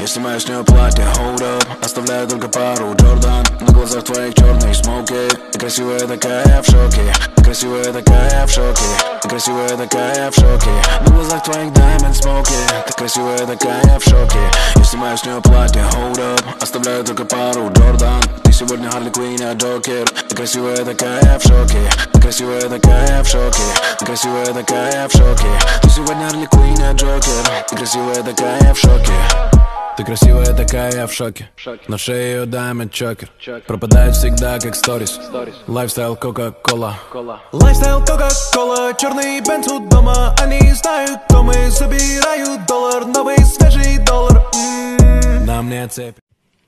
Я снимаю с нее платье, hold up. Оставляю только пару Джордан. На глазах твоих черные смоки. Ты красивая такая, я в шоке. Ты красивая такая, я в шоке. Ты красивая такая, я в шоке. На глазах твоих diamond смоки. Ты красивая такая, я в шоке. Я снимаю с нее платье, hold up. Оставляю только пару Джордан. Ты сегодня Харли Квинн, я Джокер. Ты красивая такая, я в шоке. Ты красивая такая, я в шоке. Ты красивая такая, я в шоке. Ты сегодня Харли Квинн, я Джокер. Ты красивая такая, я в шоке. Ты красивая такая, я в шоке. На шее ее diamond чокер. Пропадает всегда как сторис. Лайфстайл Кока-Кола. Лайфстайл Кока-Кола. Черный бенц у дома. Они знают, кто мы. Забирают доллар. Новый свежий доллар. На мне цепь.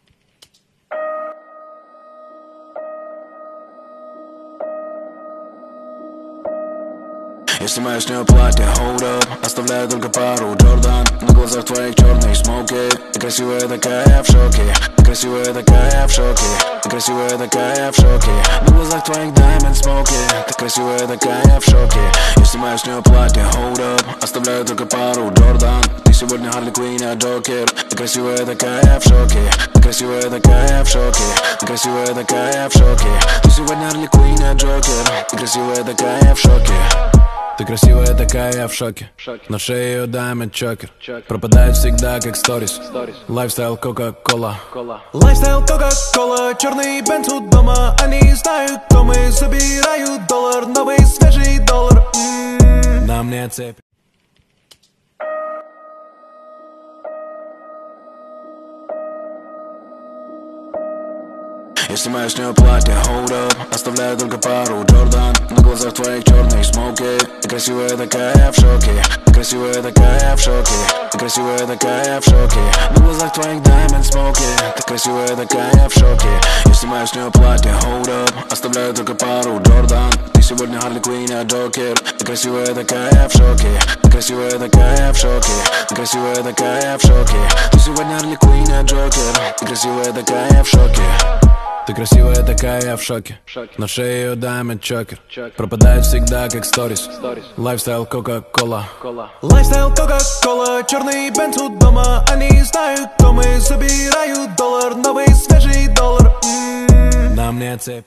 Я снимаю с нее платье, hold up. Оставляю только пару Джордан. На глазах твоих черные смоки. Ты красивая такая, я в шоке. Ты красивая такая, я в шоке. Ты красивая такая, я в шоке. На глазах твоих diamond смоки. Ты красивая такая, я в шоке. Я снимаю с нее платье, hold up. Оставляю только пару Джордан. Ты сегодня Харли Квинн, я Джокер. Ты красивая такая, я в шоке. Ты красивая такая, я в шоке. Ты красивая такая, я в шоке. Ты сегодня Харли Квинн, я Джокер. Ты красивая такая, я в шоке. Ты красивая такая, я в шоке. На шее ее diamond чокер. Пропадает всегда как сторис. Лайфстайл Кока-Кола. Лайфстайл Кока-Кола. Черный бенц у дома. Они знают, кто мы. Забирают доллар. Новый свежий доллар. На мне цепь. Я снимаю с нее платье, hold up. Оставляю только пару Джордан. На глазах твоих черные смоки. Ты красивая такая, я в шоке. Ты красивая такая, я в шоке. Ты красивая такая, я в шоке. На глазах твоих diamond смоки. Ты красивая такая, я в шоке. Я снимаю с нее платье, hold up. Оставляю только пару Джордан. Ты сегодня Харли Квинн, я Джокер. Ты красивая такая, я в шоке. Ты красивая такая, я в шоке. Ты красивая такая, я в шоке. Ты сегодня Харли Квинн, я Джокер. Ты красивая такая, я в шоке. Ты красивая такая, я в шоке. На шее ее diamond чокер. Пропадает всегда как сторис. Лайфстайл Кока-Кола. Лайфстайл Кока-Кола. Черный бенц у дома. Они знают, кто мы. Забирают доллар. Новый свежий доллар. На мне цепь.